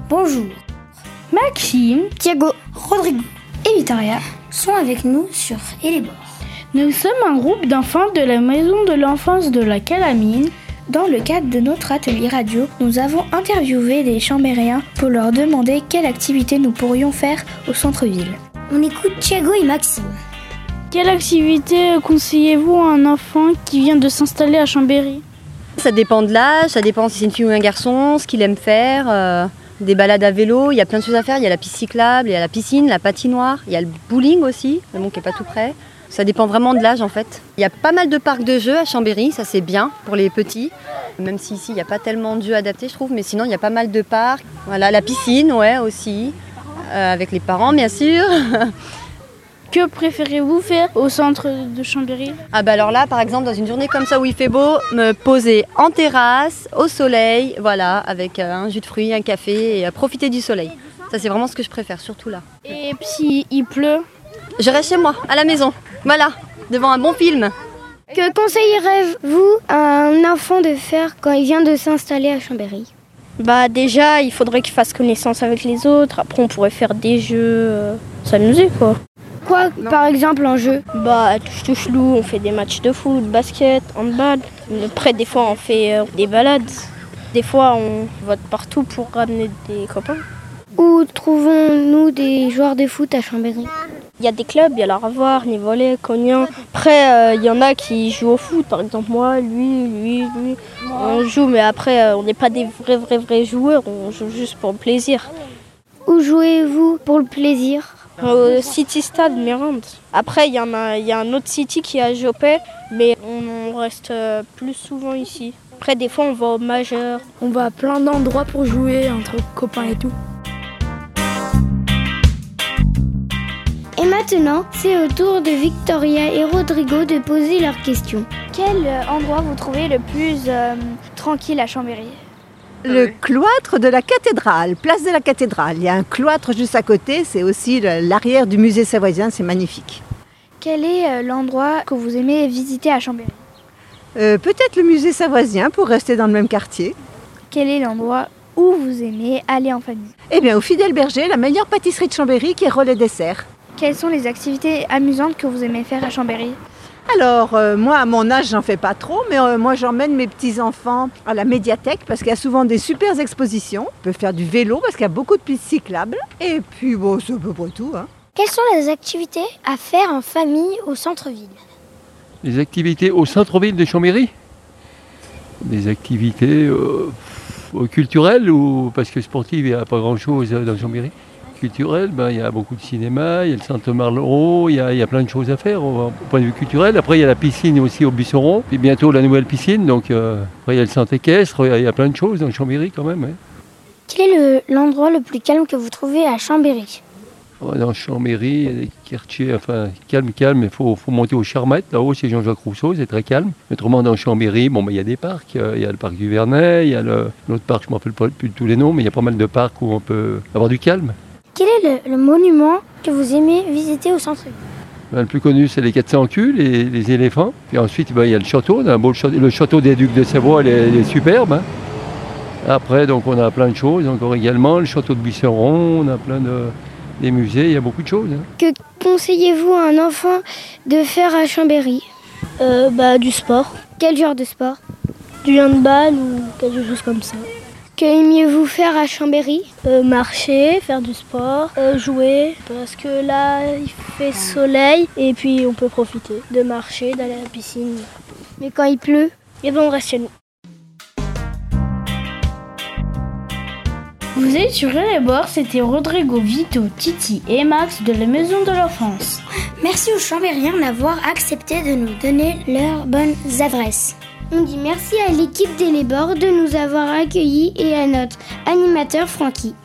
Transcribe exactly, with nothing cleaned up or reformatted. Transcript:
Bonjour. Maxime, Thiago, Rodrigo et Victoria sont avec nous sur Et les bords. Nous sommes un groupe d'enfants de la maison de l'enfance de la Calamine. Dans le cadre de notre atelier radio, nous avons interviewé des Chambériens pour leur demander quelle activité nous pourrions faire au centre-ville. On écoute Thiago et Maxime. Quelle activité conseillez-vous à un enfant qui vient de s'installer à Chambéry ? Ça dépend de l'âge, ça dépend si c'est une fille ou un garçon, ce qu'il aime faire. Euh, des balades à vélo, il y a plein de choses à faire. Il y a la piste cyclable, il y a la piscine, la patinoire, il y a le bowling aussi, mais bon, qui n'est pas tout près. Ça dépend vraiment de l'âge en fait. Il y a pas mal de parcs de jeux à Chambéry, ça c'est bien pour les petits. Même si ici il n'y a pas tellement de jeux adaptés je trouve, mais sinon il y a pas mal de parcs. Voilà, la piscine, ouais aussi, euh, avec les parents bien sûr. Que préférez-vous faire au centre de Chambéry ? Ah bah alors là par exemple dans une journée comme ça où il fait beau, me poser en terrasse, au soleil, voilà, avec un jus de fruits, un café et profiter du soleil. Ça c'est vraiment ce que je préfère, surtout là. Et si il pleut ? Je reste chez moi, à la maison, voilà, devant un bon film. Que conseillerez-vous à un enfant de faire quand il vient de s'installer à Chambéry ? Bah déjà, il faudrait qu'il fasse connaissance avec les autres. Après, on pourrait faire des jeux, euh, s'amuser quoi. Quoi, par exemple, en jeu ? Bah, touche-touche-loup, on fait des matchs de foot, basket, handball. Après, des fois, on fait euh, des balades. Des fois, on vote partout pour ramener des copains. Où trouvons-nous des joueurs de foot à Chambéry ? Il y a des clubs, il y a la Ravoir, Nivolet, Cognan. Après, euh, il y en a qui jouent au foot. Par exemple, moi, lui, lui, lui. On joue, mais après, euh, on n'est pas des vrais, vrais, vrais joueurs. On joue juste pour le plaisir. Où jouez-vous pour le plaisir ? Au City Stade Mirande. Après, il y en a, il y a un autre City qui est à Jopé, mais on reste plus souvent ici. Après, des fois, on va au Majeur. On va à plein d'endroits pour jouer entre copains et tout. Et maintenant, c'est au tour de Victoria et Rodrigo de poser leurs questions. Quel endroit vous trouvez le plus euh, tranquille à Chambéry ? Le cloître de la cathédrale, place de la cathédrale. Il y a un cloître juste à côté, c'est aussi l'arrière du musée savoisien, c'est magnifique. Quel est l'endroit que vous aimez visiter à Chambéry ? euh, Peut-être le musée savoisien pour rester dans le même quartier. Quel est l'endroit où vous aimez aller en famille ? Eh bien, au Fidèle Berger, la meilleure pâtisserie de Chambéry qui est Relais Dessert. Quelles sont les activités amusantes que vous aimez faire à Chambéry ? Alors, euh, moi, à mon âge, j'en fais pas trop, mais euh, moi, j'emmène mes petits-enfants à la médiathèque parce qu'il y a souvent des super expositions. On peut faire du vélo parce qu'il y a beaucoup de pistes cyclables. Et puis, bon, c'est à peu près tout. Hein. Quelles sont les activités à faire en famille au centre-ville ? Les activités au centre-ville de Chambéry ? Des activités euh, culturelles ou parce que sportives, il n'y a pas grand-chose dans Chambéry ? Culturel, ben, il y a beaucoup de cinéma, il y a le centre Marlot, il y a, il y a plein de choses à faire au, au point de vue culturel. Après, il y a la piscine aussi au Busseron, puis bientôt la nouvelle piscine. Donc, euh, après, il y a le centre équestre, il y a plein de choses dans Chambéry quand même. Hein. Quel est le, l'endroit le plus calme que vous trouvez à Chambéry ? Dans Chambéry, il y a des quartiers, enfin, calme, calme, il faut, faut monter aux Charmettes. Là-haut, c'est Jean-Jacques Rousseau, c'est très calme. Autrement, dans Chambéry, bon, ben, il y a des parcs. Il y a le parc du Vernet, il y a le, l'autre parc, je ne me rappelle pas plus de tous les noms, mais il y a pas mal de parcs où on peut avoir du calme. Quel est le, le monument que vous aimez visiter au centre-ville ? Ben, le plus connu, c'est les quatre cents culs, les, les éléphants. Puis ensuite, ben, il y a le château, un beau château, le château des Ducs de Savoie, il est, il est superbe. Hein. Après, donc, on a plein de choses encore également. Le château de Busseron, on a plein de des musées, il y a beaucoup de choses. Hein. Que conseillez-vous à un enfant de faire à Chambéry ? euh, bah, Du sport. Quel genre de sport ? Du handball ou quelque chose comme ça. Que aimiez-vous faire à Chambéry ? euh, Marcher, faire du sport, euh, jouer, parce que là il fait soleil et puis on peut profiter de marcher, d'aller à la piscine. Mais quand il pleut ? Et bien on reste chez nous. Vous êtes sur les bords, c'était Rodrigo, Vito, Titi et Max de la maison de l'enfance. Merci aux Chambériens d'avoir accepté de nous donner leurs bonnes adresses. On dit merci à l'équipe d'E les bords de nous avoir accueillis et à notre animateur Francky.